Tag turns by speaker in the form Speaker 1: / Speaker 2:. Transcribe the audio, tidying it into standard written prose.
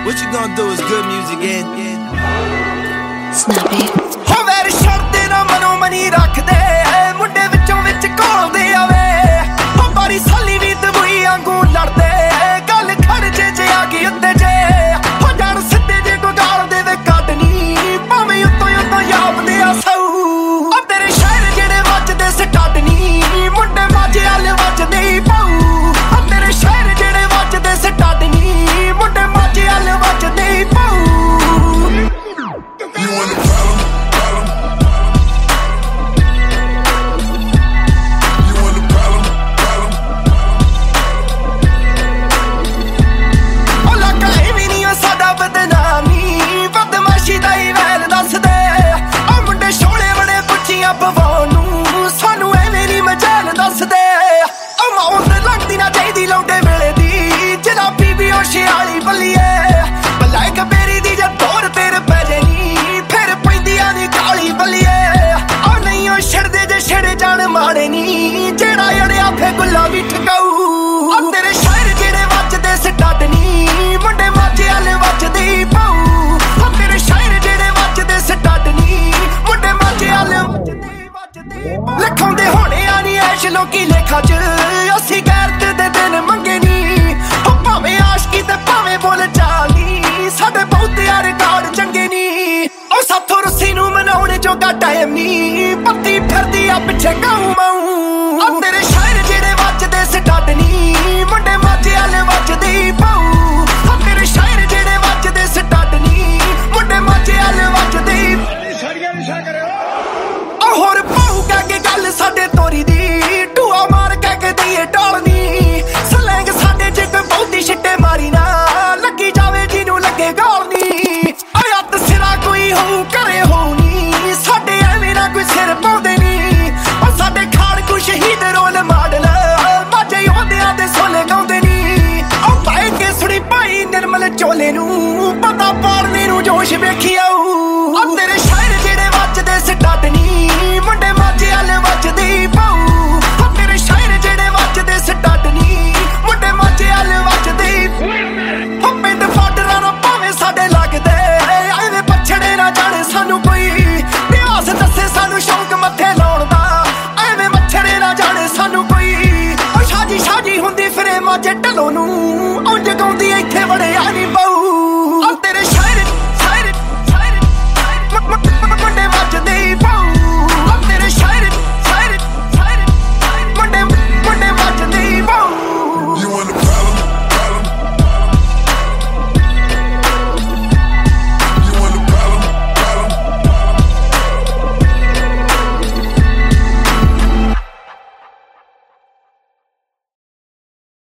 Speaker 1: What you gonna do is good music and
Speaker 2: Snappy
Speaker 3: ਹੋ ਵੈਰ ਛੱਡਦੇ ਨਾ ਮਨੋਂ ਮਨੀ ਰੱਖਦੇ ਮੁੰਡੇ ਵਿੱਚੋਂ ਵਿੱਚ ਘੋਲਦੇ ਆਵੇ ਹੋ ਬਾਰੀ ਸਾਲੀ ਵੀ ਦਬੂਈ ਵਾਂਗੂ ਲੜਦੇ ਗੱਲ ਖੜਜੇ ਜੇ ਆ ਗਈ ਉੱਤੇ ਜੇ ਹੋ ਜਾਣ ਸਿੱਧੇ ਜੇ ਕੋ ਗਾਲ ਦੇਵੇ ਕੱਢਨੀ ਭਾਵੇਂ ਉੱਤੋਂ ਉੱਤੋਂ ਯਾਬਦੇ ਆ ਸਊ ਆ ਤੇਰੇ ਸ਼ਹਿਰ ਜਿਹੜੇ ਵੱਜਦੇ ਸਟਾਡਨੀ ਮੁੰਡੇ ਮਾਝੇ ਵਾਲੇ ਵੱਜਦੇ ਹੀ ਪਾਉ ਆ ਤੇਰੇ ਸ਼ਹਿਰ ਜਿਹੜੇ ਵੱਜਦੇ ਸਟਾਡਨੀ ਮੁੰਡੇ ਮਾਝੇ ਵਾਲੇ ਵੱਜਦੇ ਹੀ ਪਾਉ
Speaker 4: You want a problem? You want a problem?
Speaker 3: ਉਹ ਲੱਗਾ ਵੀ ਨਹੀਂ ਸਾਡਾ ਬਦਨਾਮੀ ਬਦਮਾਸ਼ੀ ਦਾ ਹੀ ਵੈਲ ਦੱਸਦੇ ਆ ਮੁੰਡੇ ਸ਼ੋਲੇ ਬੜੇ ਪੁੱਛੀਆਂ ਪਵਾਉਣ ਨੂੰ ਸਾਨੂੰ ਐਵੇਂ ਨਹੀਂ ਮਜਾਲ ਦੱਸਦੇ ਆ ਮਾਉਂ ਤੇ ਲੱਗਦੀ ਨਾ ਚਾਹੀਦੀ ਲੌਂਡੇ ਵੇਲੇ ਦੀ ਜਨਾਬੀ ਵੀ ਉਹ ਸ਼ਿਆਲੀ ਬੱਲੀਏ ਬਲਾਇ ਕਬੇਰੀ ਦੀ ਜਦ ਦੌਰ ਤੇਰੇ ਪੈ ਜੇਨੀ ਫਿਰ ਪੈਂਦੀਆਂ ਦੀ ਕਾਲੀ ਬੱਲੀਏ ਆ ਨਹੀਂ ਉਹ ਛੜਦੇ ਜੇ ਛੜੇ ਜਾਣ ਮਾੜੇ ਨੀ ਜਿਹੜਾ ਅੜਿਆ ਫੇ ਗੁੱਲਾ ਵੀ ਠਕਾਊ ਆ ਤੇਰੇ ਸ਼ਾਇਰ ਜਿਹੜੇ ਵੱਜਦੇ ਸਟਾਡਨੀ ਮੁੰਡੇ ਮਾਝੇ ਵਾਲੇ ਵੱਜਦੇ ਪਾਉ ਆ ਤੇਰੇ ਸ਼ਾਇਰ ਜਿਹੜੇ ਵੱਜਦੇ ਸਟਾਡਨੀ ਮੁੰਡੇ ਮਾਝੇ ਵਾਲੇ ਵੱਜਦੇ ਲਿਖਾਉਂਦੇ ਹੋਣੇ ਆ ਨੀ ਐਸ਼ ਲੋਕੀ ਲੇਖਾਂ 'ਚ ਅਸੀਂ ਗੈਰਤ ਦੇ ਦਿਨ ਮੰਗੇ ਨੀ ਉਹ ਭਾਵੇਂ ਆਸ਼ਕੀ ਤੇ ਭਾਵੇਂ ਬੋਲ ਚਾਲੀ ਸਾਡੇ ਬਹੁਤ ਯਾਰ ਰਿਕਾਰਡ ਚੰਗੇ ਨੀ ਉਹ ਸਾਥੋਂ ਰੁੱਸੀ ਨੂੰ ਮਨਾਉਣ ਜੋਗਾ ਟਾਈਮ ਨੀ ਪੱਤੀ ਫਿਰਦੀ ਆ ਪਿੱਛੇ ਗਾਉ ਮਾਉ ਆ ਤੇਰੇ ਸ਼ਾਇਰ ਜਿਹੜੇ ਵੱਜਦੇ ਸਟਾਡਨੀ ਮੁੰਡੇ ਮਾਝੇ ਵਾਲੇ ਵੱਜਦੇ ਪਾਉ ਆ ਤੇਰੇ ਸ਼ਾਇਰ ਜਿਹੜੇ ਵੱਜਦੇ ਸਟਾਡਨੀ ਮੁੰਡੇ ਮਾਝੇ ਵਾਲੇ ਵੱਜਦੇ ਆ ਹੋਰ ਪਾਉ ਕਹਿ ਕੇ ਗੱਲ ਸਾਡੇ ਤੋਰੀ ਦੀ ਟੂਆ ਮਾਰ ਕਹਿ ਕੇ ਦਈਏ ਟਾਲਨੀ ਸਲੈਂਗ ਸਾਡੇ ਜੇ ਕੋਈ ਬਹੁਤੀ ਛਿੱਟੇ ਮਾਰੀ ਨਾ ਲੱਗੀ ਜਾਵੇ ਜਿਹਨੂੰ ਲੱਗੇ ਗਾਲਨੀ ਆਇਆ ਤਸਿਰਾ ਕੋਈ ਹੋਊ ਘਰੇ ਹੋਣੀ ਸਾਡੇ ਐਵੇਂ ਨਾ ਕੋਈ ਸਿਰ ਪਾਉਂਦੇ ਨੀ ਉਹ ਸਾਡੇ ਖਾੜ ਕੋ ਸ਼ਹੀਦ ਰੋਲ ਮਾਡਲ ਮਾਝੇ ਉਹਦਿਆਂ ਦੇ ਸੋਲੇ ਗਾਉਂਦੇ ਨੀ ਉਹ ਪਾਏ ਕੇ ਸੁਣੀ ਭਾਈ ਨਿਰਮਲ ਚੋਲੇ ਨੂੰ ਪਤਾ ਪਾੜਨੇ ਨੂੰ ਜੋਸ਼ ਵੇਖੀ ਆਊ ਆ ਤੇਰੇ ਸ਼ਾਇਰ ਜਿਹੜੇ ਵੱਜਦੇ ਸਟਾਡਨੀ ਮੁੰਡੇ ਮਾਝੇ ਵਾਲੇ ਵੱਜਦੇ ਪਾਉ ਆ ਤੇਰੇ ਸ਼ਾਇਰ ਜਿਹੜੇ ਵੱਜਦੇ ਸਟਾਡਨੀ ਮੁੰਡੇ ਮਾਝੇ ਵਾਲੇ ਵੱਜਦੇ ਹੋ ਪਿੰਡ ਫਾਡਰਾਂ ਨਾਲ ਭਾਵੇਂ ਸਾਡੇ ਲੱਗਦੇ ਐਵੇਂ ਪਛੜੇ ਨਾ ਜਾਣੇ ਸਾਨੂੰ ਕੋਈ ਇਤਿਹਾਸ ਦੱਸੇ ਸਾਨੂੰ ਸ਼ੌਂਕ ਮੱਥੇ ਲਾਉਣ ਦਾ ਐਵੇਂ ਮੱਛੜੇ ਨਾ ਜਾਣੇ ਸਾਨੂੰ ਕੋਈ ਉਹ ਸਾਜੀ ਹੁੰਦੀ ਫਿਰੇ ਮਾਝੇ